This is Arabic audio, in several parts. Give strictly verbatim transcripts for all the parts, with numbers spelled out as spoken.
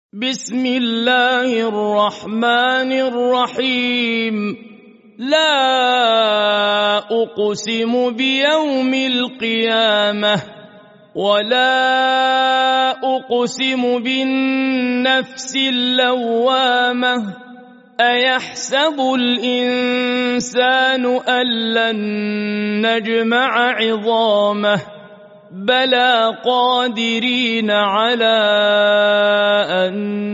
بسم الله الرحمن الرحيم. لا أقسم بيوم القيامة ولا أقسم بالنفس اللوامة أيحسب الإنسان أن لن نجمع عظامه بلى قادرين على أن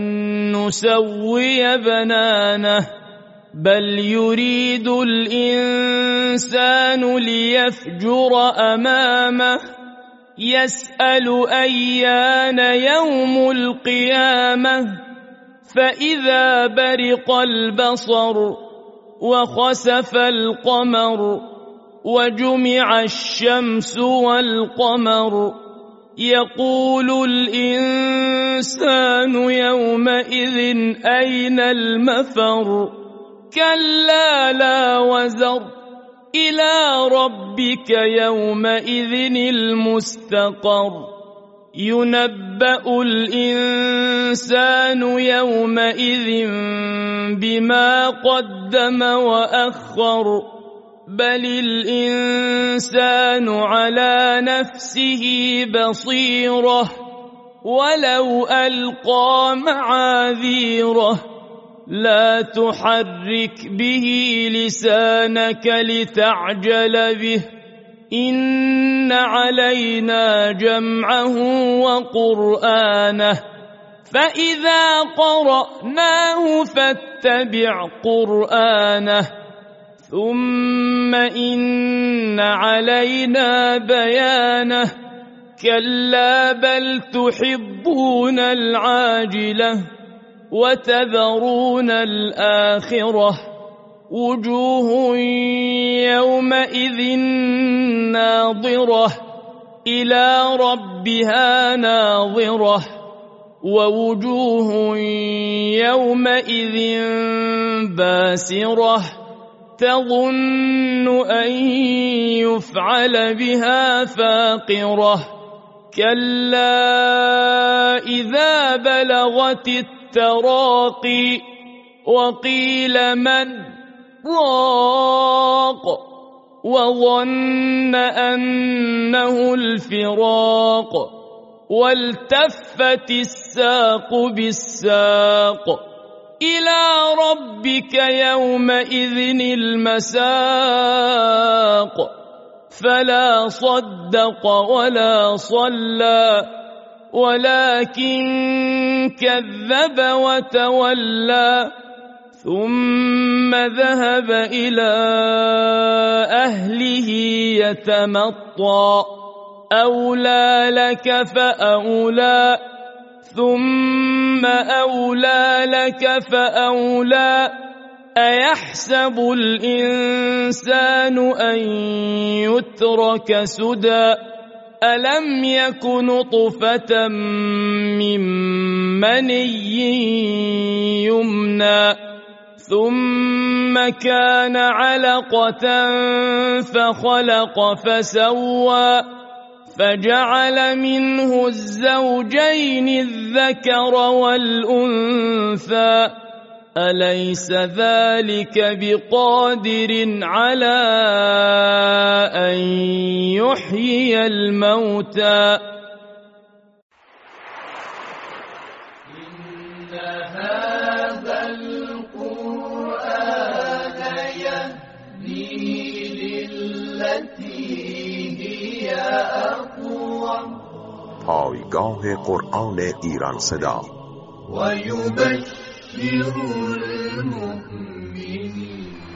نسوي بنانه بل يريد الإنسان ليفجر أمامه يسأل أيان يوم القيامة فإذا برق البصر وخسف القمر وجمع الشمس والقمر يقول الإنسان يومئذ أين المفر كلا لا وزر إلى ربك يومئذ المستقر ينبأ الإنسان يومئذ بما قدم وأخر بل الإنسان على نفسه بصيرة ولو ألقى معاذيره لا تحرك به لسانك لتعجل به إن علينا جمعه وقرآنه فإذا قرأناه فاتبع قرآنه ثم إن علينا بيانه كلا بل تحبون العاجلة وتذرون الآخرة وجوه يومئذ ناظرة إلى ربها ناظرة ووجوه يومئذ باسرة تظن أن يفعل بها فاقرة كلا إذا بلغت التراقي وقيل من راق وظن أنه الفراق والتفت الساق بالساق إلى ربك يومئذ المساق فلا صدق ولا صلى ولكن كذب وتولى ثم ذهب إلى أهله يتمطى أولى لك فأولى ثم أولى لك فأولى أيحسب الإنسان أن يترك سدى ألم يك نطفة من مني يمنى ثم كان علقة فخلق فسوى فجعل منه الزوجين الذكر والأنثى أليس ذلك بقادر على أن يحيي الموتى إن هذا القرآن يهدي للتي هي أقوم پایگاه قرآن ایران صدا و یبشر المؤمنین